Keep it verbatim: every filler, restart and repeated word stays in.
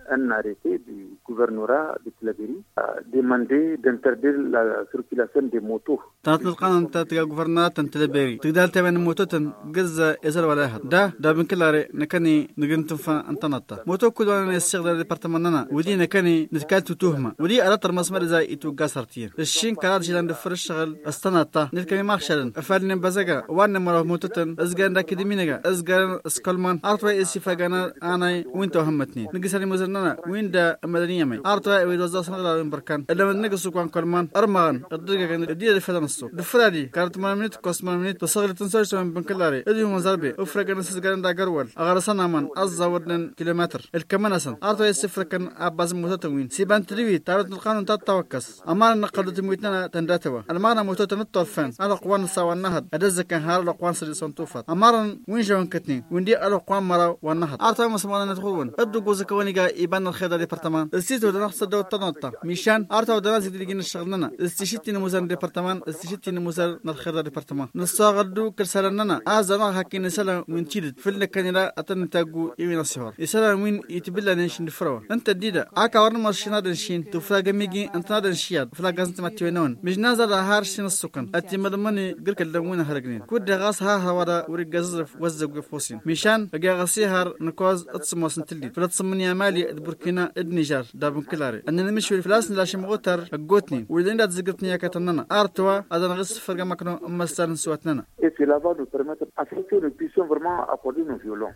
un arrêté du gouvernorat de Tillabéri a demandé d'interdire la circulation des motos. تنطل القانون تاتي غوفرنات تلبيري تقدر تبين موتوتن جزء يزر ولا أحد ده ده من كلاري نكني نجن تنفع أنتنطة موتو كل وانا يستغل الديبارتماننا ودي نكني نتكالتو تهمة ودي أرطر مسمار زي إتو جاسرتين الشين كارد جلان دفر الشغل استنطة نتكلم ماخشلن أفعلن بزجا وانا مرة موتوتن أزجان دا كدمينجا أزجان سكالمان أرطوا إسيفا جانا أنا وينتو همتني نجسني مزرنا وين دا مدنية مي أرطوا ويدوزا سنغلا بركان إلا من نجسو كان كالمان أرمان الدرجة كان الدية الفدان دفرادي كانت مانمنت كوس مانمنت بصغر تنسوش من بنكلاري اديو مزاربي افرق نسس غران دا غرول اغرسنا من ازودن كيلومتر الكمنسن ارتو يسفر كان اباز موتوتوين سيبان تريوي تارت القانون تتوكس اما نقدت موتنا تنداتوا المانا موتوتن الطرفان على قوان سوا النهض ادز كان هار القوان سدسون توفات امارن وين جون كتني وندي القوان مرا والنهض ارتو مسمانا ندخلون ادو جوزكونيغا يبان الخيدا ديبارتمان السيتو دنخص دو تنطا ميشان ارتو دناز ديجين الشغلنا استشتي نموزان ديبارتمان استشتي نموزان نرخيدا ديبارتمان نصاغدو كرسالنا ازما حكينا سلا من تشيد فلنا كانلا اتن تاغو يمين السفر يسلا وين يتبلا نشين فرو انت ديدا اكا ورن مرشنا دنشين تفراغ ميغي انت دنشياد فراغ انت ماتيونون مش نازل هارشين السكن اتمدمني غير كلمون هرغنين كود غاس ها هوادا ورغزرف وزغ فوسين مشان غاغسي هار نكوز اتسمو سنتلي فلتصمني مالي بوركينا النيجر دابن كلاري اننا نمشي فلاس لاش مغوتر غوتني ولين تزغتني يا كتننا ارتوا ادن غس فرغ مكنو مسان سواتنا et cela va nous permettre à ce que nous puissions vraiment accorder nos violons.